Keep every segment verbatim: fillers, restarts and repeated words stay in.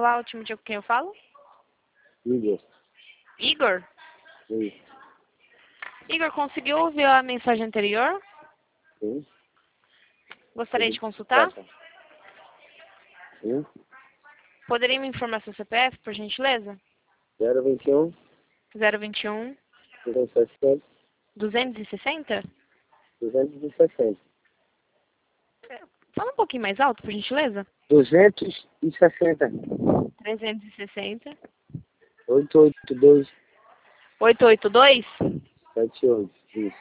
Olá, o time de quem eu falo? Igor. Igor? Sim. Igor, conseguiu ouvir a mensagem anterior? Sim. Gostaria de consultar? Sim. Poderia me informar seu C P F, por gentileza? zero vinte e um, zero vinte e um, duzentos e sessenta, duzentos e sessenta? duzentos e sessenta. Fala um pouquinho mais alto, por gentileza. duzentos e sessenta. trezentos e sessenta. oito oito dois, oito oito dois? sete oito. Isso.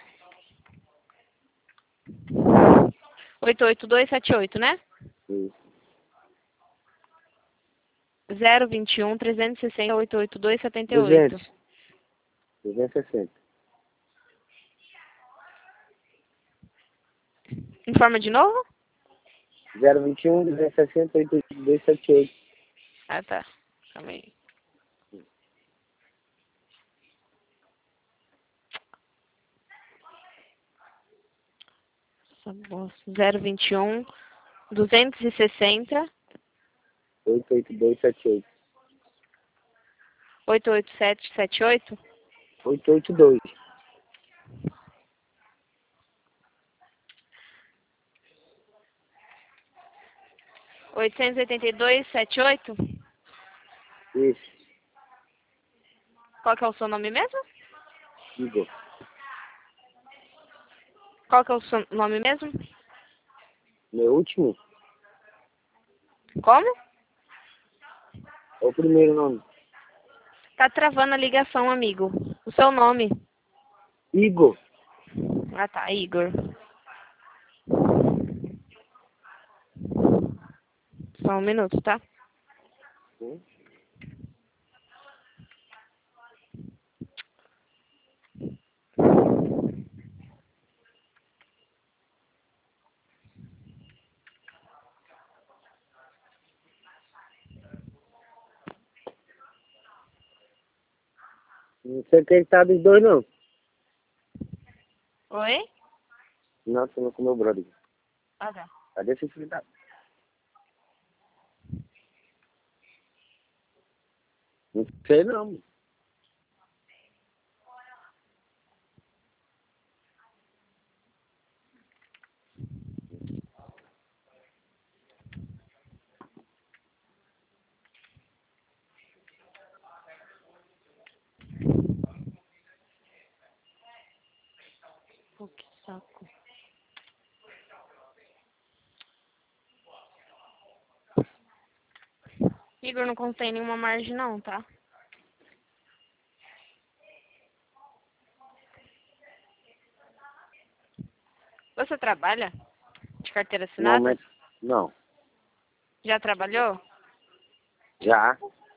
oito oito dois sete oito, né? Isso. zero vinte e um, trezentos e sessenta, oito oito dois, setenta e oito. duzentos. duzentos e sessenta. Informa de novo? zero vinte e um, duzentos e sessenta, oito oito dois, sete oito. Ah, tá. Calma aí. zero vinte e um, duzentos e sessenta, oito oito dois, sete oito. oito oito sete sete oito. oito oito dois. oitocentos e oitenta e dois, setenta e oito. Isso. Qual que é o seu nome mesmo? Igor. Qual que é o seu nome mesmo? Meu último? Como? É o primeiro nome. Tá travando a ligação, amigo. O seu nome? Igor. Ah, tá. Igor. Só um minuto, tá? Sim. Não sei quem tá dos dois, não. Oi? Não, você não com meu brother. Ah, tá. Cadê esse filho da... Não sei, não. Pô, que saco. Igor, não contém nenhuma margem não, tá? Você trabalha de carteira Não, assinada? mas... Não. Já trabalhou? Já.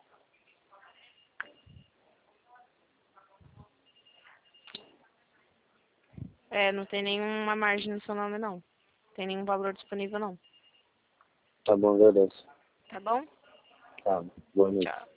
É, não tem nenhuma margem no seu nome, não. Tem nenhum valor disponível, não. Tá bom, beleza. Tá bom? Tá. Boa noite. Tchau.